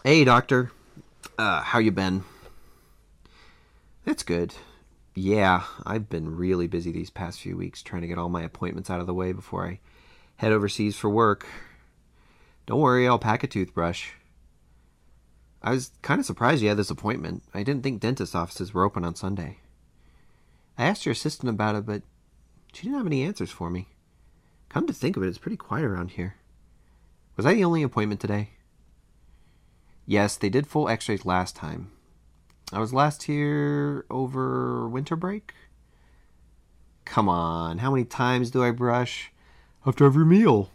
Hey, doctor. How you been? That's good. Yeah, I've been really busy these past few weeks trying to get all my appointments out of the way before I head overseas for work. Don't worry, I'll pack a toothbrush. I was kind of surprised you had this appointment. I didn't think dentist offices were open on Sunday. I asked your assistant about it, but she didn't have any answers for me. Come to think of it, it's pretty quiet around here. Was I the only appointment today? Yes, they did full x-rays last time. I was last here over winter break? Come on, how many times do I brush? After every meal.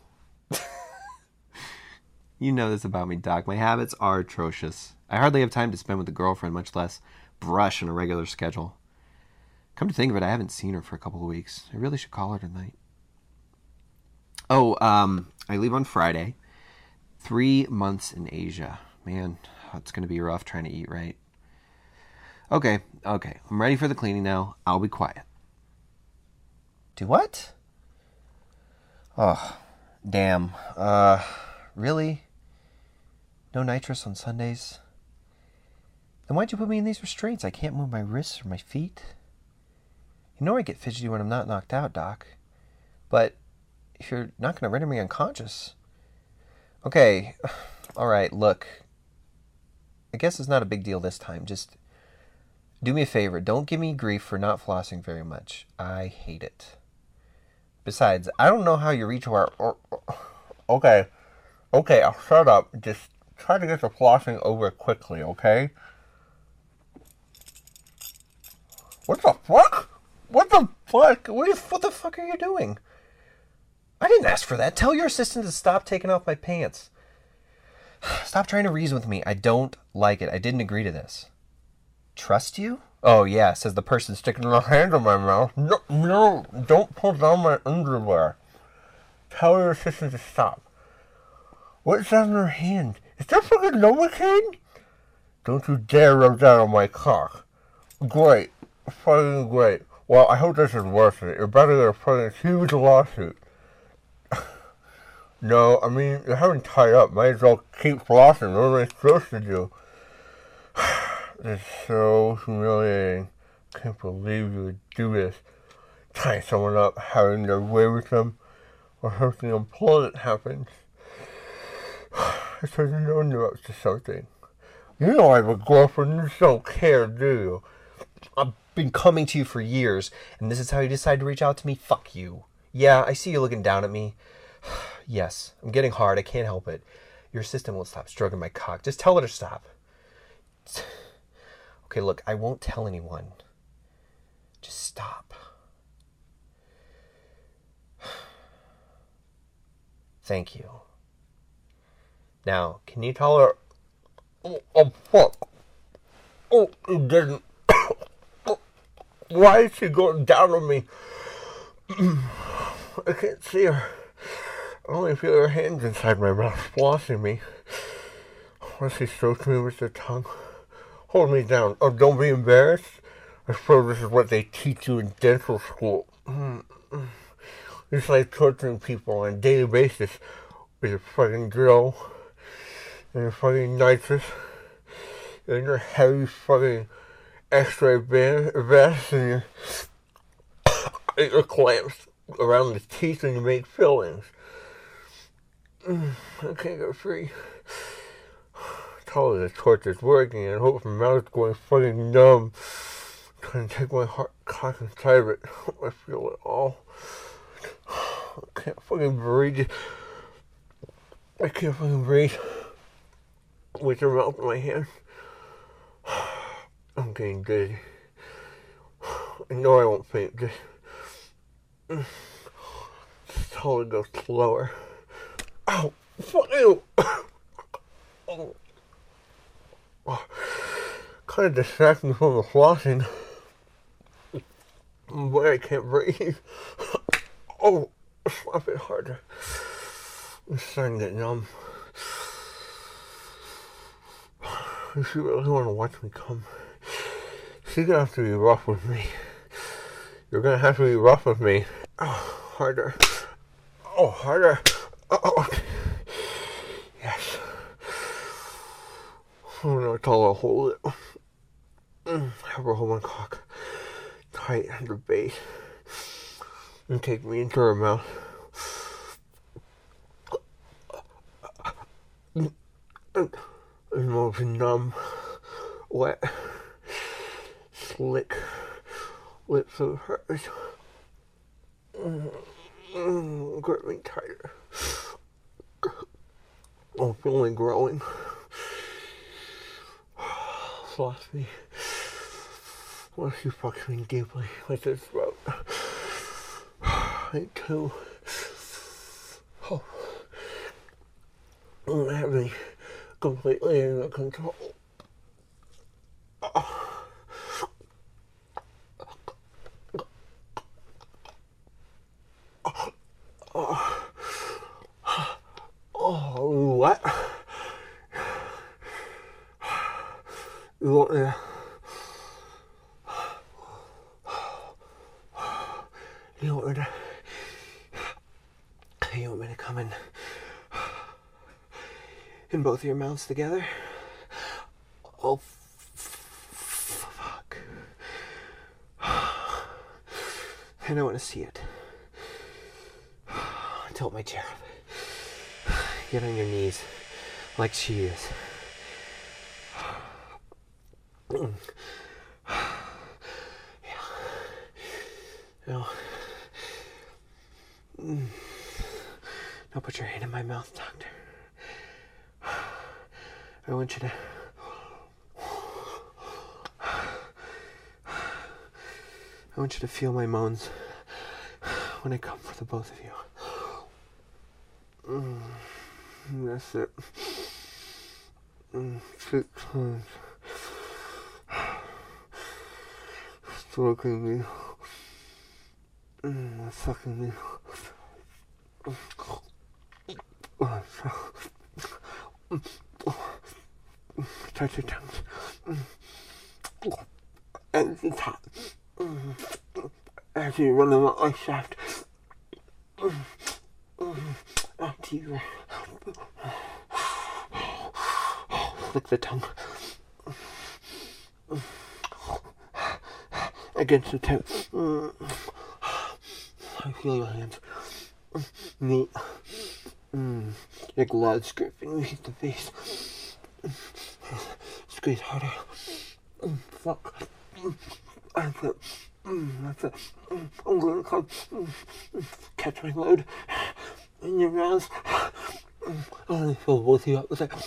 You know this about me, Doc. My habits are atrocious. I hardly have time to spend with a girlfriend, much less brush on a regular schedule. Come to think of it, I haven't seen her for a couple of weeks. I really should call her tonight. I leave on Friday. 3 months in Asia. Man, it's going to be rough trying to eat right. Okay. I'm ready for the cleaning now. I'll be quiet. Do what? Oh, damn. Really? No nitrous on Sundays? Then why'd you put me in these restraints? I can't move my wrists or my feet. You know I get fidgety when I'm not knocked out, Doc. But if you're not going to render me unconscious... Okay, alright, look. I guess it's not a big deal this time. Just do me a favor. Don't give me grief for not flossing very much. I hate it. Besides, I don't know how you reach our... Okay, I'll shut up. Just try to get the flossing over quickly, okay? What the fuck? What the fuck? What the fuck are you doing? I didn't ask for that. Tell your assistant to stop taking off my pants. Stop trying to reason with me. I don't like it. I didn't agree to this. Trust you? Oh, yeah, says the person sticking their hand in my mouth. No, don't pull down my underwear. Tell your assistant to stop. What's on her hand? Is that fucking Novocaine? Don't you dare rub that on my cock. Great. Fucking great. Well, I hope this is worth it. You're about to get a fucking huge lawsuit. No, I mean, you're having tied up. Might as well keep flossing. What am I supposed to do? It's so humiliating. I can't believe you would do this. Tying someone up, having their way with them, or something unpleasant happens. I should have known you're up to something. You know I have a girlfriend. You just don't care, do you? I've been coming to you for years, and this is how you decide to reach out to me? Fuck you. Yeah, I see you looking down at me. Yes, I'm getting hard. I can't help it. Your assistant won't stop stroking my cock. Just tell her to stop. Okay, look, I won't tell anyone. Just stop. Thank you. Now, can you tell her... Oh, fuck. Oh, you didn't. Why is she going down on me? I can't see her. I only feel her hands inside my mouth flossing me. Once she strokes me with her tongue. Hold me down. Oh, don't be embarrassed. I suppose this is what they teach you in dental school. It's like torturing people on a daily basis with your fucking drill and your fucking nitrous and your heavy fucking x-ray vest and your clamps around the teeth and you make fillings. I can't get free. Tell her the torture's working and I hope my mouth's going fucking numb. I'm trying to take my heart cock inside of it. I feel it all. I can't fucking breathe. I can't fucking breathe with your mouth in my hand. I'm getting dizzy. I know I won't faint. Just tell her to go slower. Ow! Fuck you! Oh. Kind of distracts me from the flossing. Boy, I can't breathe. Oh, slap it harder. I'm starting to get numb. If you really want to watch me come, you're gonna have to be rough with me. You're gonna have to be rough with me. Oh, harder. Oh, harder. Oh, yes. Oh no, it's all I'll hold it. Have her hold my cock tight under base and take me into her mouth. And most numb, wet, slick lips of hers. Grip me tighter. I'm feeling growing. Sloth me. Once she fucks me deeply with her throat. I too. Oh. Have me completely under control. Oh, what? You want me to... You want me to come in both of your mouths together? Oh, fuck. And I want to see it. Tilt my chair up. Get on your knees, like she is. Yeah. Now put your hand in my mouth, doctor. I want you to feel my moans when I come for the both of you. That's it. 6 times. Stroking me. Sucking me. Touch your tongues. And the top. As you run them up my shaft. After you lick the tongue against the tip. I feel your hands. Neat. Your gloves gripping me at the face. Squeeze harder. Fuck. That's it. That's it. I'm gonna come. Catch my load in your mouth. I want to fill both of you up with it.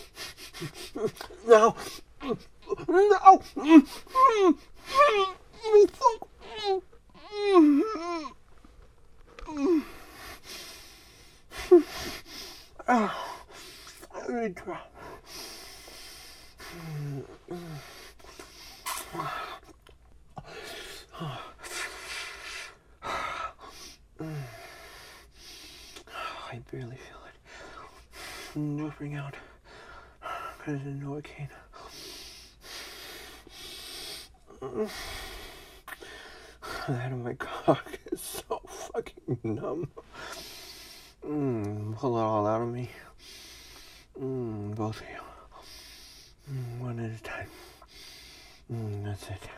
No. No. Every drop. I barely feel it. Dripping out because of Novocaine. The head of my cock is so fucking numb. Pull it all out of me. Both of you. One at a time. That's it.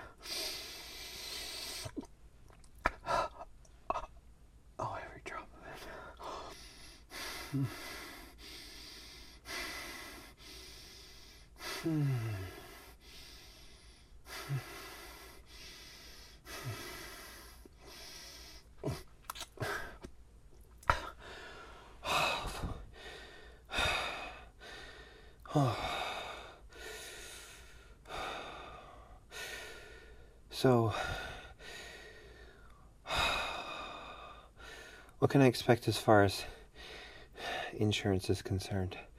Oh, every drop of it. So, what can I expect as far as insurance is concerned?